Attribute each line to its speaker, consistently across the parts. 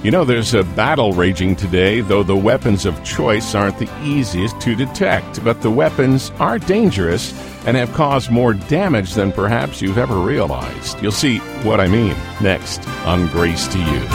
Speaker 1: You know, there's a battle raging today, though the weapons of choice aren't the easiest to detect. But the weapons are dangerous and have caused more damage than perhaps you've ever realized. You'll see what I mean next on Grace to You.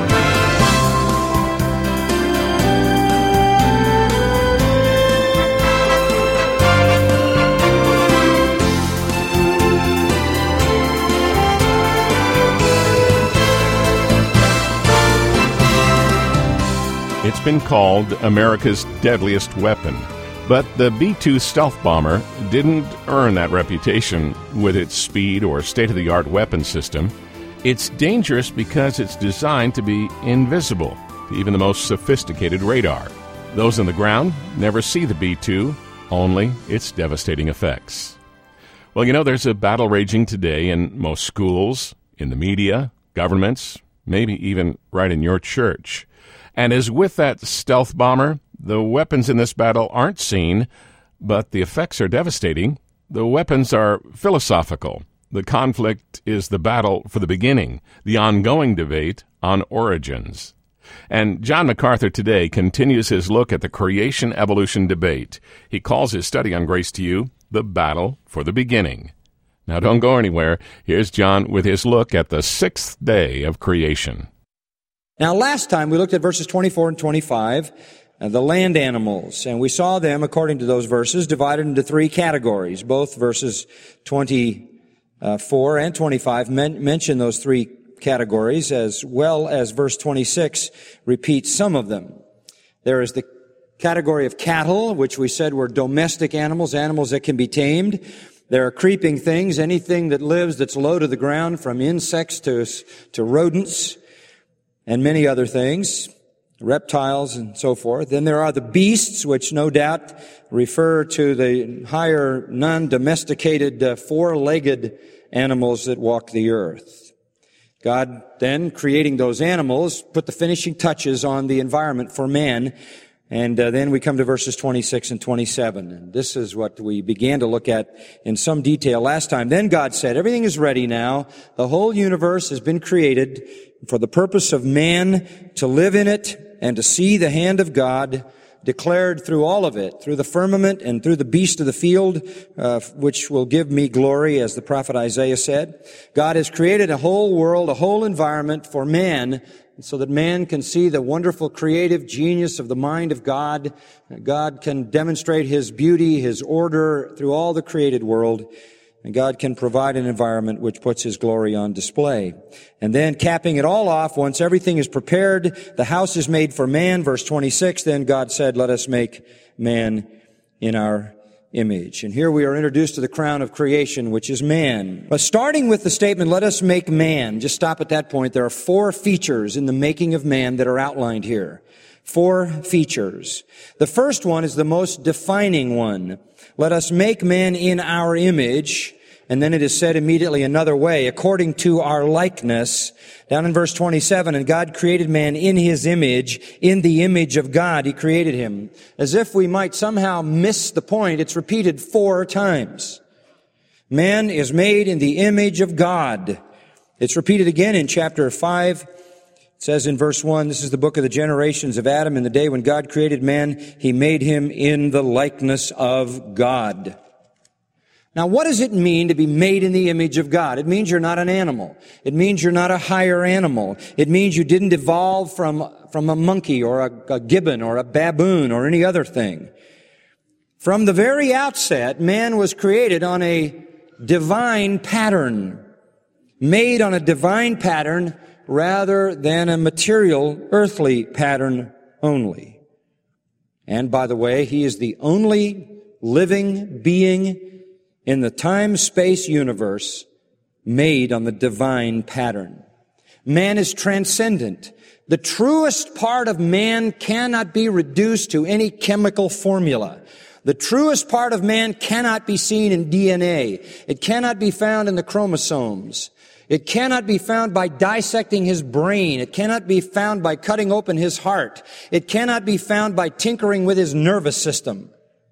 Speaker 1: It's been called America's deadliest weapon, but the B-2 stealth bomber didn't earn that reputation with its speed or state-of-the-art weapon system. It's dangerous because it's designed to be invisible to even the most sophisticated radar. Those on the ground never see the B-2, only its devastating effects. Well, you know, there's a battle raging today in most schools, in the media, governments, maybe even right in your church. And as with that stealth bomber, the weapons in this battle aren't seen, but the effects are devastating. The weapons are philosophical. The conflict is the battle for the beginning, the ongoing debate on origins. And John MacArthur today continues his look at the creation-evolution debate. He calls his study on Grace to You, The Battle for the Beginning. Now don't go anywhere. Here's John with his look at the sixth day of creation.
Speaker 2: Now, last time we looked at verses 24 and 25, the land animals, and we saw them, according to those verses, divided into three categories. Both verses 24 and 25 mention those three categories, as well as verse 26 repeats some of them. There is the category of cattle, which we said were domestic animals, animals that can be tamed. There are creeping things, anything that lives that's low to the ground, from insects to rodents, and many other things, reptiles and so forth. Then there are the beasts, which no doubt refer to the higher, non-domesticated, four-legged animals that walk the earth. God then, creating those animals, put the finishing touches on the environment for man. And then we come to verses 26 and 27. And this is what we began to look at in some detail last time. Then God said, everything is ready now. The whole universe has been created for the purpose of man to live in it and to see the hand of God declared through all of it, through the firmament and through the beast of the field, which will give me glory, as the prophet Isaiah said. God has created a whole world, a whole environment for man, so that man can see the wonderful creative genius of the mind of God. God can demonstrate His beauty, His order through all the created world. And God can provide an environment which puts His glory on display. And then capping it all off, once everything is prepared, the house is made for man. Verse 26, then God said, let us make man in our image. And here we are introduced to the crown of creation, which is man. But starting with the statement, let us make man, just stop at that point. There are four features in the making of man that are outlined here. Four features. The first one is the most defining one. Let us make man in our image. And then it is said immediately another way, according to our likeness. Down in verse 27, and God created man in His image. In the image of God, He created him. As if we might somehow miss the point, it's repeated 4 times. Man is made in the image of God. It's repeated again in chapter 5. It says in verse 1, this is the book of the generations of Adam. In the day when God created man, He made him in the likeness of God. Now, what does it mean to be made in the image of God? It means you're not an animal. It means you're not a higher animal. It means you didn't evolve from a monkey or a gibbon or a baboon or any other thing. From the very outset, man was created on a divine pattern, made on a divine pattern rather than a material, earthly pattern only. And by the way, he is the only living being in the time-space universe made on the divine pattern. Man is transcendent. The truest part of man cannot be reduced to any chemical formula. The truest part of man cannot be seen in DNA. It cannot be found in the chromosomes. It cannot be found by dissecting his brain. It cannot be found by cutting open his heart. It cannot be found by tinkering with his nervous system.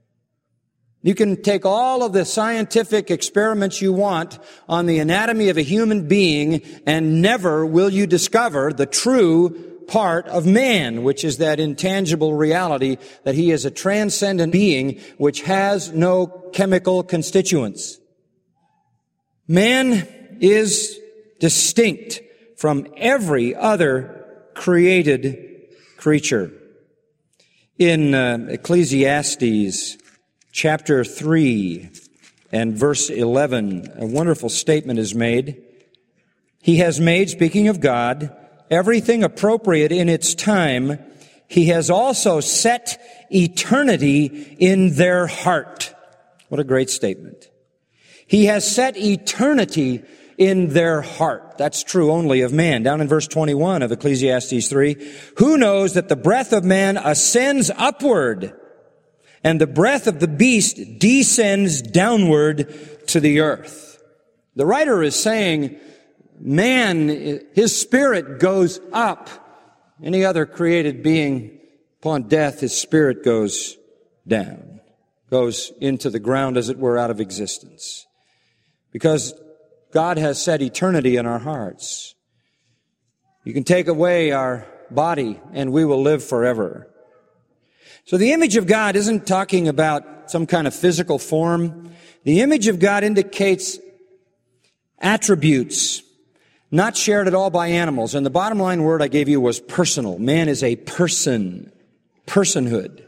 Speaker 2: You can take all of the scientific experiments you want on the anatomy of a human being, and never will you discover the true part of man, which is that intangible reality that he is a transcendent being which has no chemical constituents. Man is distinct from every other created creature. In Ecclesiastes chapter 3 and verse 11, a wonderful statement is made. He has made, speaking of God, everything appropriate in its time. He has also set eternity in their heart. What a great statement. He has set eternity in their heart. That's true only of man. Down in verse 21 of Ecclesiastes 3, who knows that the breath of man ascends upward and the breath of the beast descends downward to the earth? The writer is saying, man, his spirit goes up. Any other created being, upon death, his spirit goes down, goes into the ground, as it were, out of existence. Because God has set eternity in our hearts. You can take away our body and we will live forever. So the image of God isn't talking about some kind of physical form. The image of God indicates attributes not shared at all by animals. And the bottom line word I gave you was personal. Man is a person. Personhood.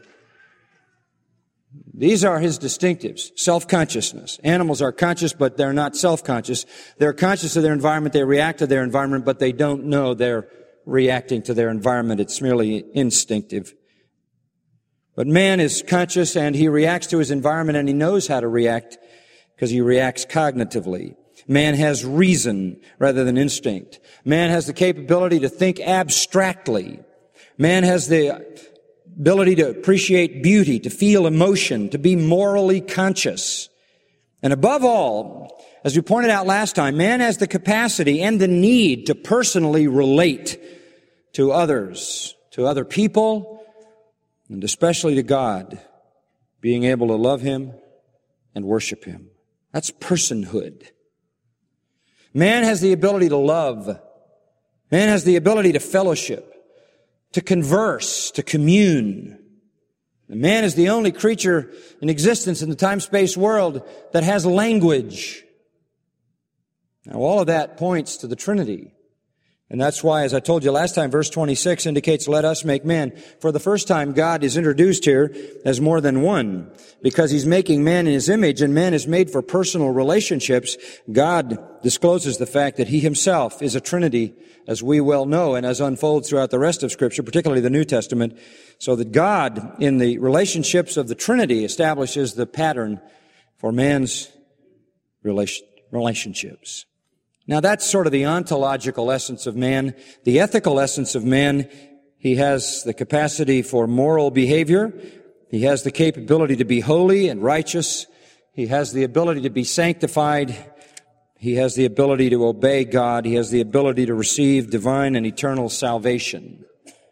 Speaker 2: These are his distinctives. Self-consciousness. Animals are conscious, but they're not self-conscious. They're conscious of their environment. They react to their environment, but they don't know they're reacting to their environment. It's merely instinctive. But man is conscious, and he reacts to his environment, and he knows how to react because he reacts cognitively. Man has reason rather than instinct. Man has the capability to think abstractly. Man has the ability to appreciate beauty, to feel emotion, to be morally conscious. And above all, as we pointed out last time, man has the capacity and the need to personally relate to others, to other people, and especially to God, being able to love him and worship him. That's personhood. Man has the ability to love. Man has the ability to fellowship, to converse, to commune. And man is the only creature in existence in the time-space world that has language. Now, all of that points to the Trinity. And that's why, as I told you last time, verse 26 indicates, let us make man. For the first time, God is introduced here as more than one, because he's making man in his image, and man is made for personal relationships. God discloses the fact that he himself is a Trinity, as we well know, and as unfolds throughout the rest of Scripture, particularly the New Testament, so that God, in the relationships of the Trinity, establishes the pattern for man's relationships. Now, that's sort of the ontological essence of man. The ethical essence of man, he has the capacity for moral behavior. He has the capability to be holy and righteous. He has the ability to be sanctified. He has the ability to obey God. He has the ability to receive divine and eternal salvation.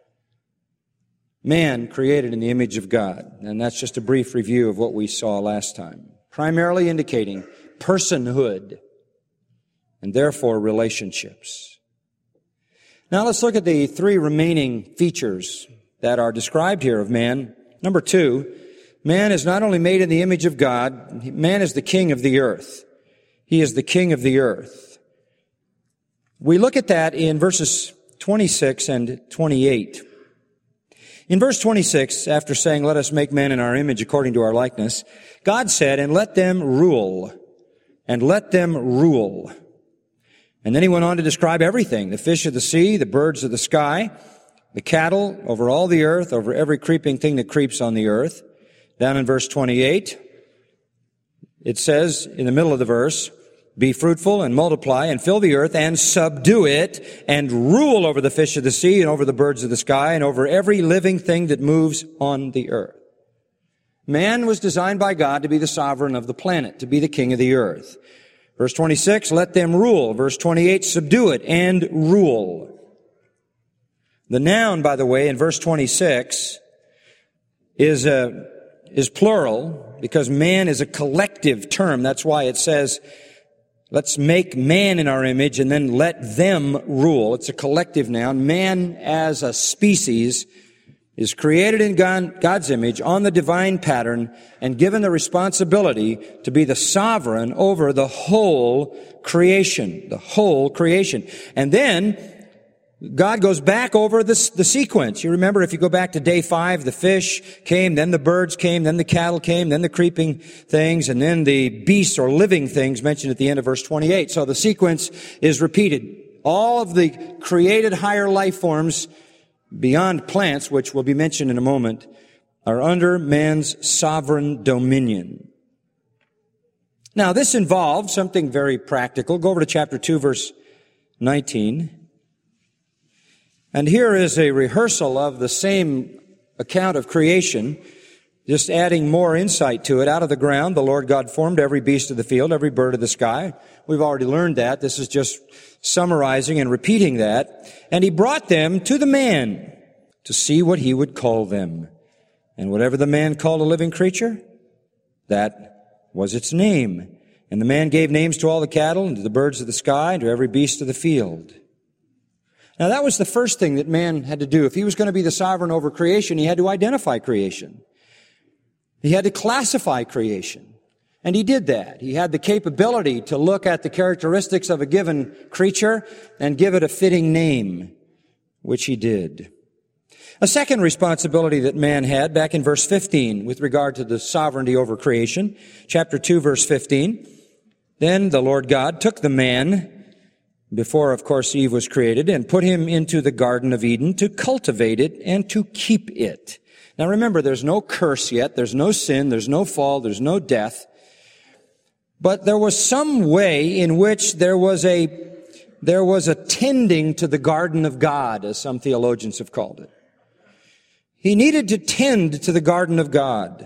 Speaker 2: Man created in the image of God. And that's just a brief review of what we saw last time. Primarily indicating personhood, and therefore relationships. Now let's look at the three remaining features that are described here of man. Number 2, man is not only made in the image of God, man is the king of the earth. He is the king of the earth. We look at that in verses 26 and 28. In verse 26, after saying, let us make man in our image according to our likeness, God said, and let them rule, and let them rule. And then he went on to describe everything, the fish of the sea, the birds of the sky, the cattle over all the earth, over every creeping thing that creeps on the earth. Down in verse 28, it says in the middle of the verse, be fruitful and multiply and fill the earth and subdue it and rule over the fish of the sea and over the birds of the sky and over every living thing that moves on the earth. Man was designed by God to be the sovereign of the planet, to be the king of the earth. Verse 26, let them rule. Verse 28, subdue it and rule. The noun, by the way, in verse 26 is plural because man is a collective term. That's why it says, Let's make man in our image and then let them rule. It's a collective noun. Man as a species is created in God's image on the divine pattern and given the responsibility to be the sovereign over the whole creation. The whole creation. And then God goes back over the sequence. You remember, if you go back to day 5, the fish came, then the birds came, then the cattle came, then the creeping things, and then the beasts or living things mentioned at the end of verse 28. So the sequence is repeated. All of the created higher life forms beyond plants, which will be mentioned in a moment, are under man's sovereign dominion. Now, this involves something very practical. Go over to chapter 2, verse 19. And here is a rehearsal of the same account of creation, just adding more insight to it. Out of the ground, the Lord God formed every beast of the field, every bird of the sky. We've already learned that. This is just summarizing and repeating that. And he brought them to the man to see what he would call them. And whatever the man called a living creature, that was its name. And the man gave names to all the cattle and to the birds of the sky and to every beast of the field. Now, that was the first thing that man had to do. If he was going to be the sovereign over creation, he had to identify creation. He had to classify creation. And he did that. He had the capability to look at the characteristics of a given creature and give it a fitting name, which he did. A second responsibility that man had back in verse 15 with regard to the sovereignty over creation, chapter 2, verse 15, then the Lord God took the man, before, of course, Eve was created, and put him into the Garden of Eden to cultivate it and to keep it. Now remember, there's no curse yet, there's no sin, there's no fall, there's no death. But there was some way in which there was a tending to the garden of God, as some theologians have called it. He needed to tend to the garden of God.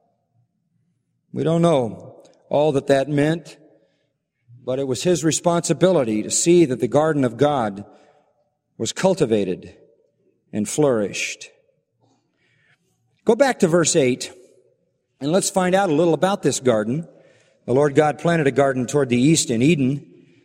Speaker 2: We don't know all that meant, but it was his responsibility to see that the garden of God was cultivated and flourished. Go back to verse 8, and let's find out a little about this garden. The Lord God planted a garden toward the east in Eden,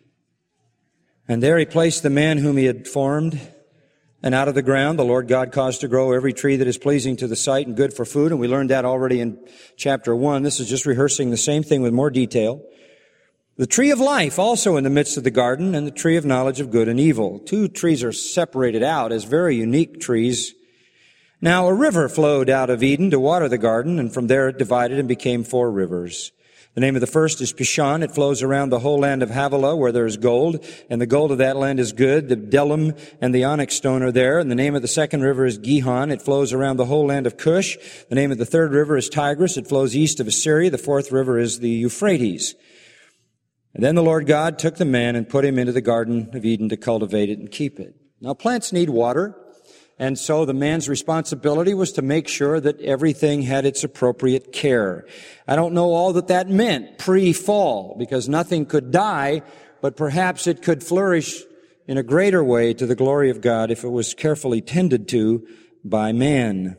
Speaker 2: and there he placed the man whom he had formed. And out of the ground, the Lord God caused to grow every tree that is pleasing to the sight and good for food. And we learned that already in chapter 1. This is just rehearsing the same thing with more detail. The tree of life also in the midst of the garden, and the tree of knowledge of good and evil. 2 trees are separated out as very unique trees. Now a river flowed out of Eden to water the garden, and from there it divided and became 4 rivers. The name of the first is Pishon. It flows around the whole land of Havilah, where there is gold, and the gold of that land is good. The bdellium and the onyx stone are there. And the name of the second river is Gihon. It flows around the whole land of Cush. The name of the third river is Tigris. It flows east of Assyria. The fourth river is the Euphrates. And then the Lord God took the man and put him into the Garden of Eden to cultivate it and keep it. Now, plants need water, and so the man's responsibility was to make sure that everything had its appropriate care. I don't know all that meant pre-fall, because nothing could die, but perhaps it could flourish in a greater way to the glory of God if it was carefully tended to by man.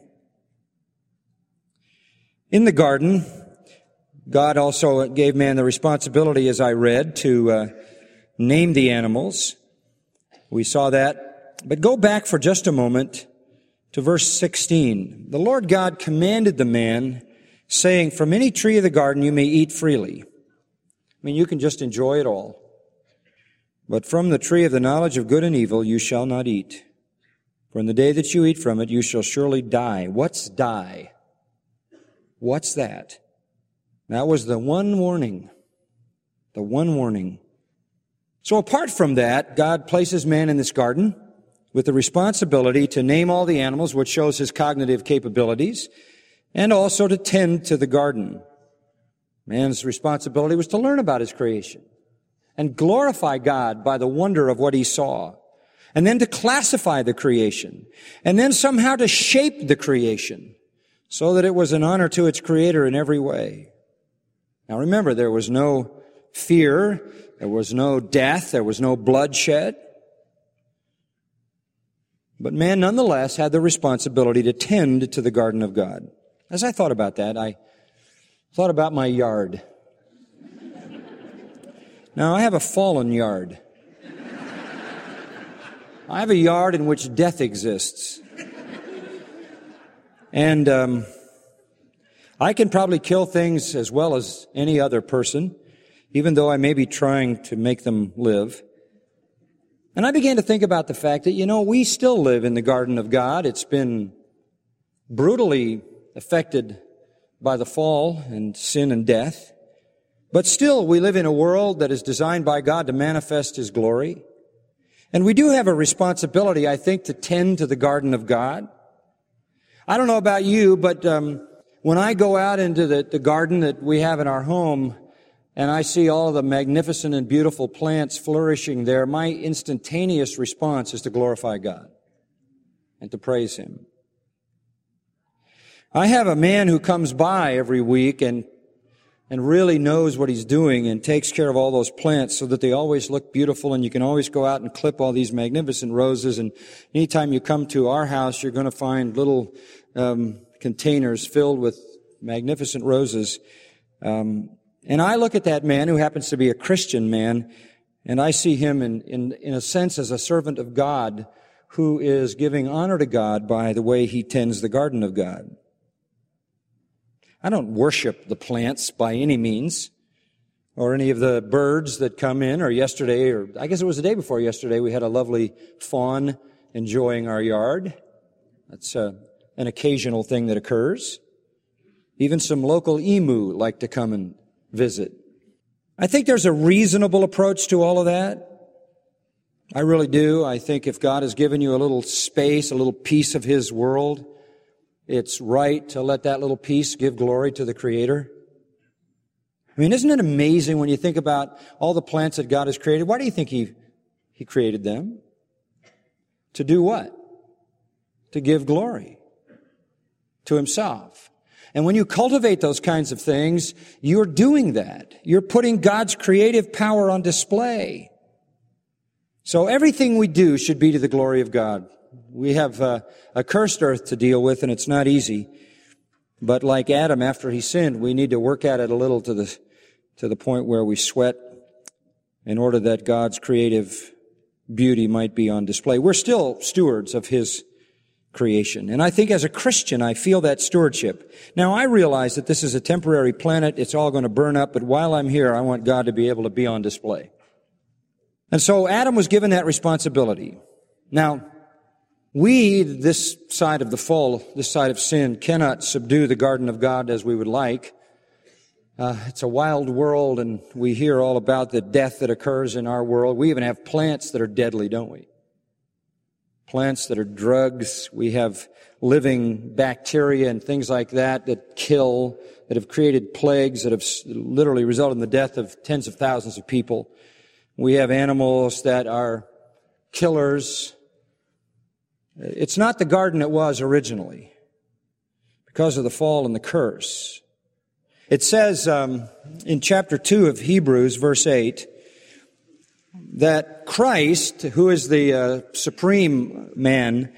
Speaker 2: In the garden, God also gave man the responsibility, as I read, to name the animals. We saw that. But go back for just a moment to verse 16. The Lord God commanded the man, saying, from any tree of the garden you may eat freely. I mean, you can just enjoy it all. But from the tree of the knowledge of good and evil you shall not eat. For in the day that you eat from it, you shall surely die. What's die? What's that? That was the one warning. The one warning. So apart from that, God places man in this garden with the responsibility to name all the animals, which shows his cognitive capabilities, and also to tend to the garden. Man's responsibility was to learn about his creation and glorify God by the wonder of what he saw, and then to classify the creation, and then somehow to shape the creation so that it was an honor to its creator in every way. Now remember, there was no fear, there was no death, there was no bloodshed. But man nonetheless had the responsibility to tend to the garden of God. As I thought about that, I thought about my yard. Now, I have a fallen yard. I have a yard in which death exists. And I can probably kill things as well as any other person, even though I may be trying to make them live. And I began to think about the fact that, we still live in the garden of God. It's been brutally affected by the fall and sin and death. But still, we live in a world that is designed by God to manifest His glory. And we do have a responsibility, I think, to tend to the garden of God. I don't know about you, but when I go out into the garden that we have in our home, and I see all of the magnificent and beautiful plants flourishing there, my instantaneous response is to glorify God and to praise Him. I have a man who comes by every week and really knows what he's doing and takes care of all those plants so that they always look beautiful, and you can always go out and clip all these magnificent roses. And anytime you come to our house, you're going to find little containers filled with magnificent roses. And I look at that man, who happens to be a Christian man, and I see him in a sense as a servant of God who is giving honor to God by the way he tends the garden of God. I don't worship the plants by any means, or any of the birds that come in, or yesterday, or I guess it was the day before yesterday, we had a lovely fawn enjoying our yard. That's an occasional thing that occurs. Even some local emu like to come and visit. I think there's a reasonable approach to all of that. I really do. I think if God has given you a little space, a little piece of His world, it's right to let that little piece give glory to the Creator. I mean, isn't it amazing when you think about all the plants that God has created? Why do you think He created them? To do what? To give glory to Himself. And when you cultivate those kinds of things, you're doing that. You're putting God's creative power on display. So everything we do should be to the glory of God. We have a cursed earth to deal with, and it's not easy. But like Adam, after he sinned, we need to work at it a little to the point where we sweat in order that God's creative beauty might be on display. We're still stewards of His creation. And I think as a Christian, I feel that stewardship. Now, I realize that this is a temporary planet. It's all going to burn up. But while I'm here, I want God to be able to be on display. And so Adam was given that responsibility. Now, we, this side of the fall, this side of sin, cannot subdue the garden of God as we would like. It's a wild world, and we hear all about the death that occurs in our world. We even have plants that are deadly, don't we? Plants that are drugs. We have living bacteria and things like that kill, that have created plagues, that have literally resulted in the death of tens of thousands of people. We have animals that are killers. It's not the garden it was originally because of the fall and the curse. It says in chapter 2 of Hebrews, verse 8, that Christ, who is the supreme man,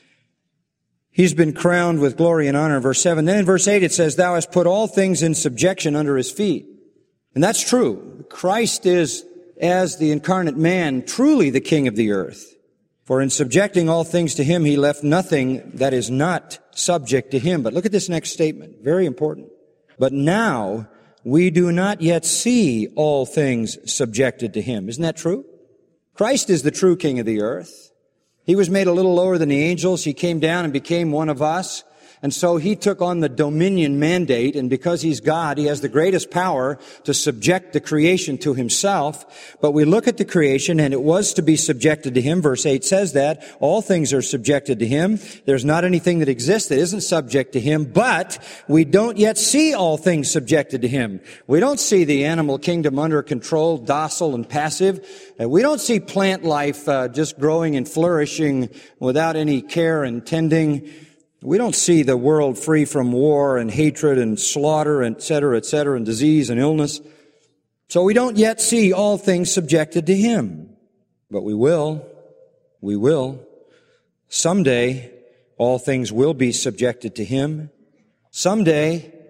Speaker 2: He's been crowned with glory and honor in verse 7. Then in verse 8 it says, Thou hast put all things in subjection under His feet. And that's true. Christ is, as the incarnate man, truly the King of the earth. For in subjecting all things to Him, He left nothing that is not subject to Him. But look at this next statement. Very important. But now we do not yet see all things subjected to Him. Isn't that true? Christ is the true King of the earth. He was made a little lower than the angels. He came down and became one of us. And so He took on the dominion mandate, and because He's God, He has the greatest power to subject the creation to Himself. But we look at the creation, and it was to be subjected to Him. Verse 8 says that. All things are subjected to Him. There's not anything that exists that isn't subject to Him, but we don't yet see all things subjected to Him. We don't see the animal kingdom under control, docile and passive. We don't see plant life just growing and flourishing without any care and tending. We don't see the world free from war and hatred and slaughter, et cetera, and disease and illness. So we don't yet see all things subjected to Him. But we will. We will. Someday, all things will be subjected to Him. Someday,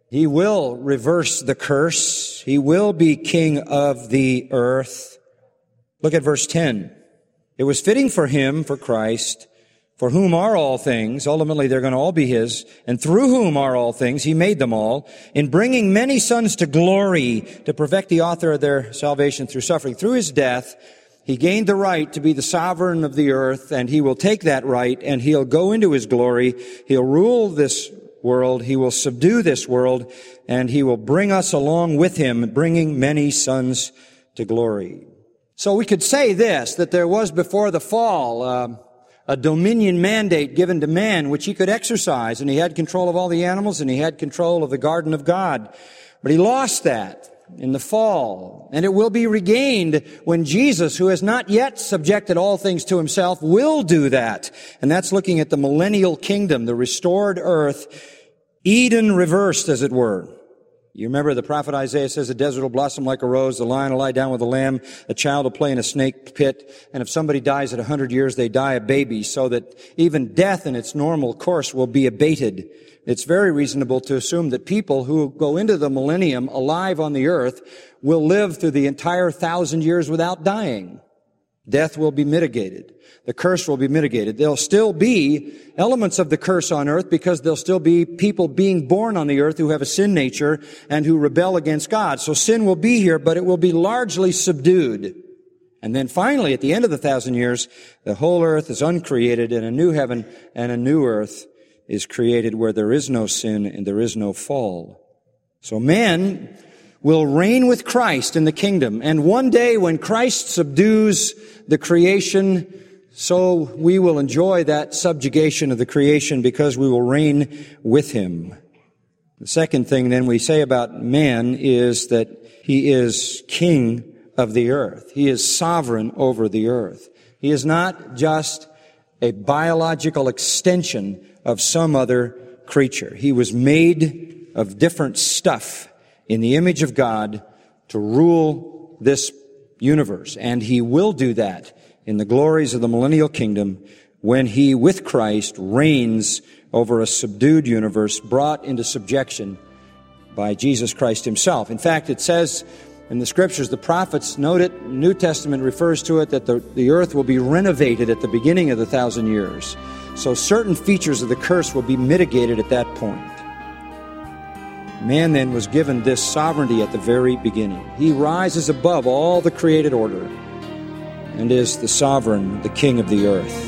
Speaker 2: He will reverse the curse. He will be king of the earth. Look at verse 10. It was fitting for him, for Christ, for whom are all things, ultimately they're going to all be his, and through whom are all things, he made them all, in bringing many sons to glory, to perfect the author of their salvation through suffering. Through his death, he gained the right to be the sovereign of the earth, and he will take that right, and he'll go into his glory. He'll rule this world. He will subdue this world, and he will bring us along with him, bringing many sons to glory. So we could say this, that there was before the fall a dominion mandate given to man which he could exercise, and he had control of all the animals, and he had control of the garden of God. But he lost that in the fall, and it will be regained when Jesus, who has not yet subjected all things to himself, will do that. And that's looking at the millennial kingdom, the restored earth, Eden reversed, as it were. You remember the prophet Isaiah says, the desert will blossom like a rose, the lion will lie down with a lamb, a child will play in a snake pit, and if somebody dies at 100 years, they die a baby, so that even death in its normal course will be abated. It's very reasonable to assume that people who go into the millennium alive on the earth will live through the entire 1,000 years without dying. Death will be mitigated. The curse will be mitigated. There'll still be elements of the curse on earth because there'll still be people being born on the earth who have a sin nature and who rebel against God. So sin will be here, but it will be largely subdued. And then finally, at the end of the 1,000 years, the whole earth is uncreated, and a new heaven and a new earth is created where there is no sin and there is no fall. So man will reign with Christ in the kingdom. And one day when Christ subdues the creation, so we will enjoy that subjugation of the creation because we will reign with him. The second thing then we say about man is that he is king of the earth. He is sovereign over the earth. He is not just a biological extension of some other creature. He was made of different stuff in the image of God to rule this universe. And he will do that in the glories of the millennial kingdom when he, with Christ, reigns over a subdued universe brought into subjection by Jesus Christ himself. In fact, it says in the Scriptures, the prophets note it, New Testament refers to it, that the earth will be renovated at the beginning of the 1,000 years. So certain features of the curse will be mitigated at that point. Man then was given this sovereignty at the very beginning. He rises above all the created order and is the sovereign, the king of the earth.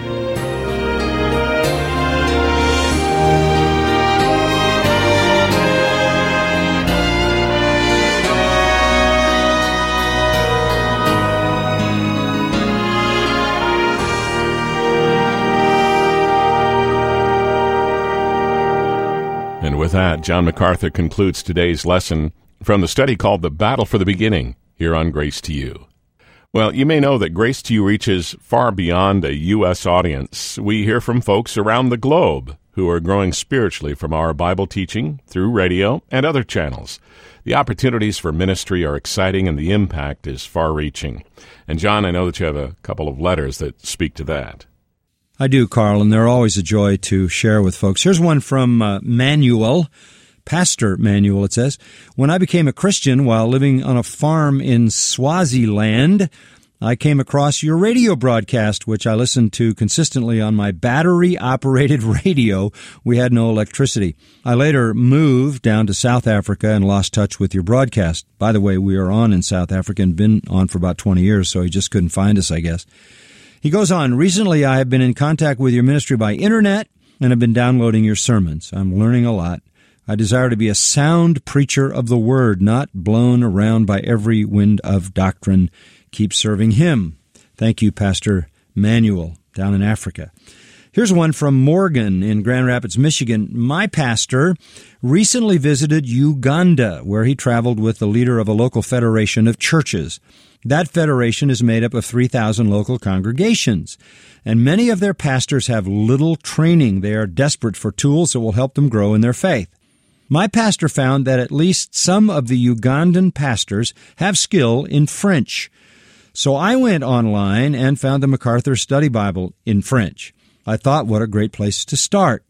Speaker 1: And with that, John MacArthur concludes today's lesson from the study called The Battle for the Beginning, here on Grace to You. Well, you may know that Grace to You reaches far beyond a U.S. audience. We hear from folks around the globe who are growing spiritually from our Bible teaching through radio and other channels. The opportunities for ministry are exciting and the impact is far-reaching. And John, I know that you have a couple of letters that speak to that.
Speaker 2: I do, Carl, and they're always a joy to share with folks. Here's one from Manuel, Pastor Manuel, it says, "When I became a Christian while living on a farm in Swaziland, I came across your radio broadcast, which I listened to consistently on my battery-operated radio. We had no electricity. I later moved down to South Africa and lost touch with your broadcast. By the way, we are on in South Africa and been on for about 20 years, so he just couldn't find us, I guess." He goes on, "Recently I have been in contact with your ministry by internet and have been downloading your sermons. I'm learning a lot. I desire to be a sound preacher of the word, not blown around by every wind of doctrine. Keep serving him." Thank you, Pastor Manuel, down in Africa. Here's one from Morgan in Grand Rapids, Michigan. "My pastor recently visited Uganda, where he traveled with the leader of a local federation of churches. That federation is made up of 3,000 local congregations, and many of their pastors have little training. They are desperate for tools that will help them grow in their faith. My pastor found that at least some of the Ugandan pastors have skill in French. So I went online and found the MacArthur Study Bible in French. I thought, what a great place to start.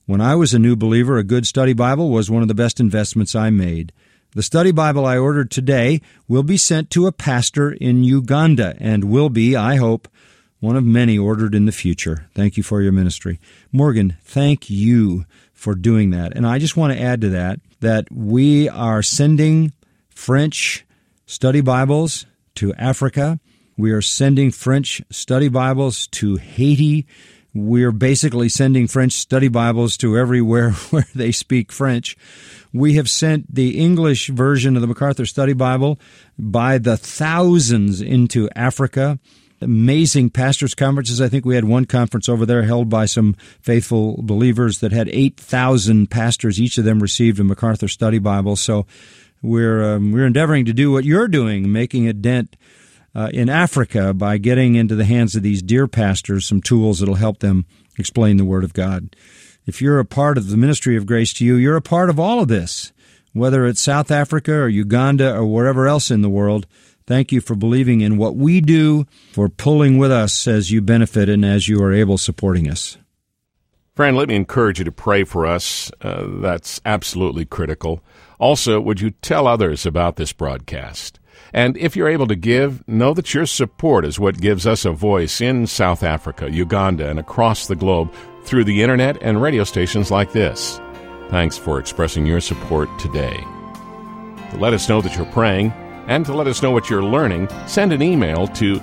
Speaker 3: When I was a new believer, a good study Bible was one of the best investments I made. The study Bible I ordered today will be sent to a pastor in Uganda and will be, I hope, one of many ordered in the future. Thank you for your ministry. Morgan, thank you for doing that. And I just want to add to that we are sending French study Bibles to Africa. We are sending French study Bibles to Haiti. We're basically sending French study Bibles to everywhere where they speak French. We have sent the English version of the MacArthur Study Bible by the thousands into Africa. Amazing pastors' conferences. I think we had one conference over there held by some faithful believers that had 8,000 pastors. Each of them received a MacArthur Study Bible. So we're endeavoring to do what you're doing, making a dent in Africa by getting into the hands of these dear pastors some tools that will help them explain the Word of God. If you're a part of the ministry of Grace to You, you're a part of all of this, whether it's South Africa or Uganda or wherever else in the world. Thank you for believing in what we do, for pulling with us as you benefit and as you are able supporting us.
Speaker 1: Friend, let me encourage you to pray for us. That's absolutely critical. Also, would you tell others about this broadcast? And if you're able to give, know that your support is what gives us a voice in South Africa, Uganda, and across the globe through the internet and radio stations like this. Thanks for expressing your support today. To let us know that you're praying and to let us know what you're learning, send an email to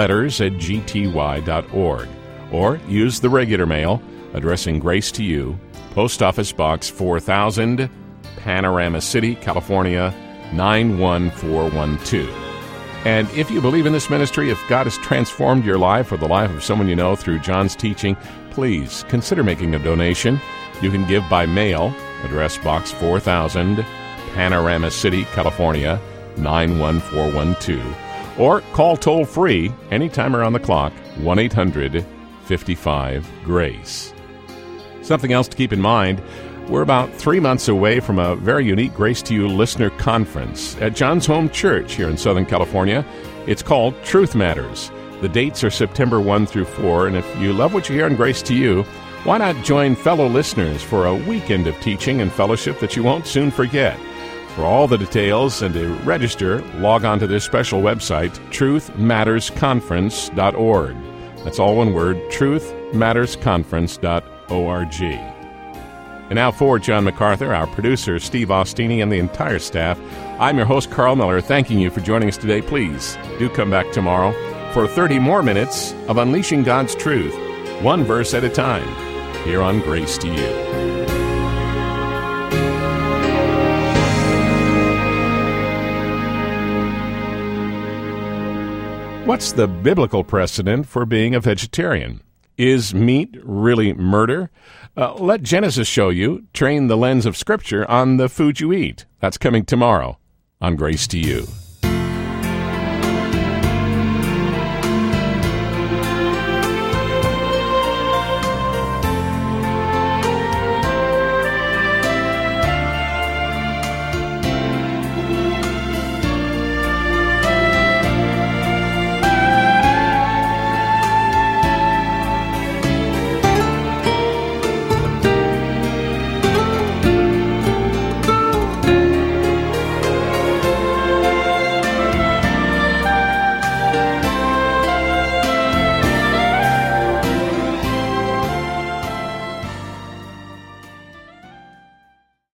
Speaker 1: letters@gty.org or use the regular mail addressing Grace to You, Post Office Box 4000, Panorama City, California, 91412. And if you believe in this ministry, if God has transformed your life or the life of someone you know through John's teaching, please consider making a donation. You can give by mail, address Box 4000, Panorama City, California, 91412, or call toll-free anytime around the clock, 1-800-55-GRACE. Something else to keep in mind, we're about 3 months away from a very unique Grace to You listener conference at John's Home Church here in Southern California. It's called Truth Matters. The dates are September 1 through 4, and if you love what you hear on Grace to You, why not join fellow listeners for a weekend of teaching and fellowship that you won't soon forget? For all the details and to register, log on to this special website, truthmattersconference.org. That's all one word, truthmattersconference.org. And now for John MacArthur, our producer, Steve Austini, and the entire staff, I'm your host, Carl Miller, thanking you for joining us today. Please do come back tomorrow for 30 more minutes of Unleashing God's Truth, one verse at a time, here on Grace to You. What's the biblical precedent for being a vegetarian? Is meat really murder? Let Genesis show you. Train the lens of Scripture on the food you eat. That's coming tomorrow on Grace to You.